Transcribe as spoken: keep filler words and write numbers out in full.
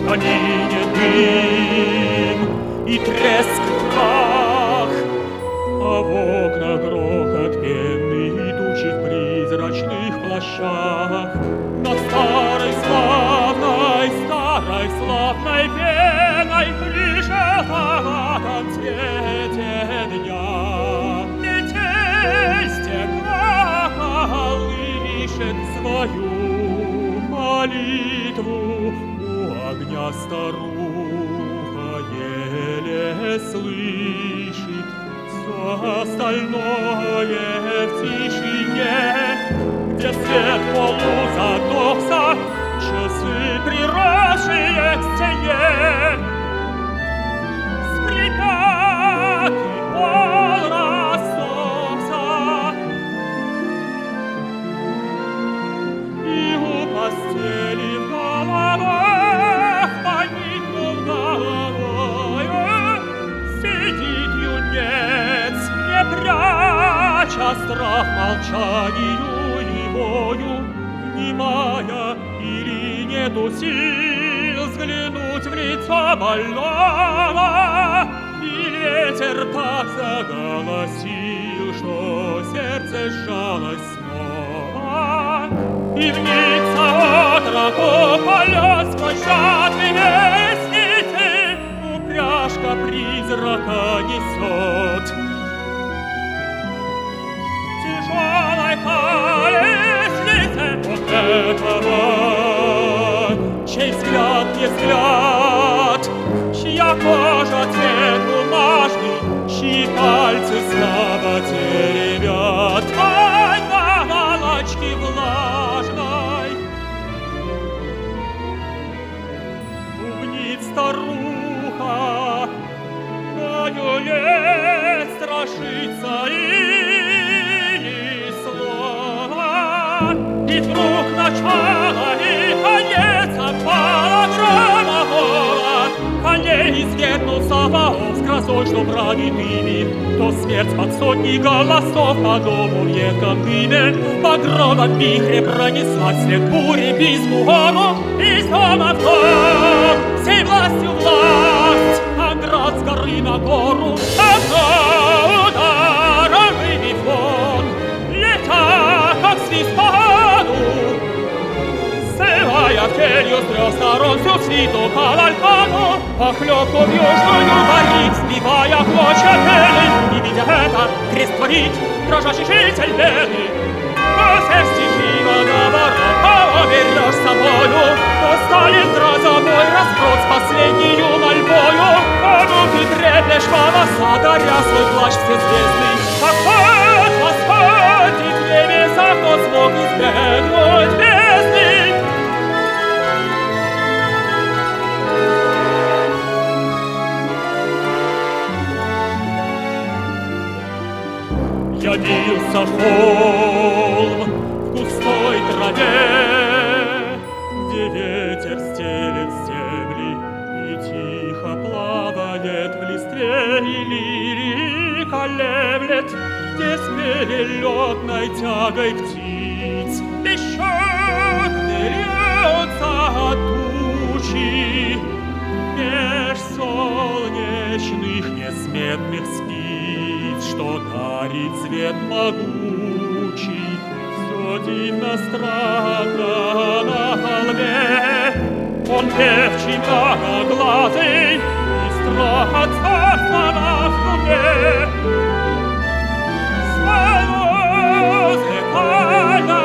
штанине дым и треск прах, а в окнах грохот пены, идущий в призрачных плащах. Над старой славной, старой славной пеной лежит в этом цвете дня. Метель стекла колышет свою молитву, у огня старуха еле слышит. Все остальное в тишине, где свет полу задохся, часы, приросшие к стене, скрипят, и пол рассохся, и у постели в головах, поникнув головою, сидит юнец, не пряча страх молчанию его, внимая или нету сил взглянуть в лицо больного, и ветер так заголосил, что сердце сжалось снова, и вница отроку полет сквозь жатвые ресницы упряжка призрака несет. Тяжелой колеснице вот этого, чей взгляд не взгляд, чья кожа цвет бумажный, чьи пальцы слабо теребят ткань наволочки влажной. Бубнит старуха, но не страшится и слова, и вдруг начало и конец отпала грома гола. Коней извернулся воов с грозой, что правит ими, то смерть под сотни голосов по дому в едком дыме, в багровом вихре пронеслась след бури бизму гору, и с дома в дом, всей властью власть, а град с горы на гору, одно ударом выбив вон, летя, как свист по году, срывая в келью с трех сторон всю свиту кавалькаду, похлёбку в южную варить, сбивая клочья пены, и, видя это, крест творить, дрожащий житель веры. Но все стихи наговора берешь с собою, то станет грозовой разброд с последнею мольбою. Кому ты треплешь волоса, даря свой плащ всезвездный? Господь, Господь, и в небесах кто смог избегнуть бездны? Явился холм в густой траве, где ветер стелет стебли и тихо плавает в листве, и лирии колеблет, где спели лётной тягой птиц. Бесчетны льются от тучи меж солнечных несметных спиц, что дарит свет могучий. Все дивно странно на холме, он певчий многоглазый, и страх от царства в луне. С музыкальной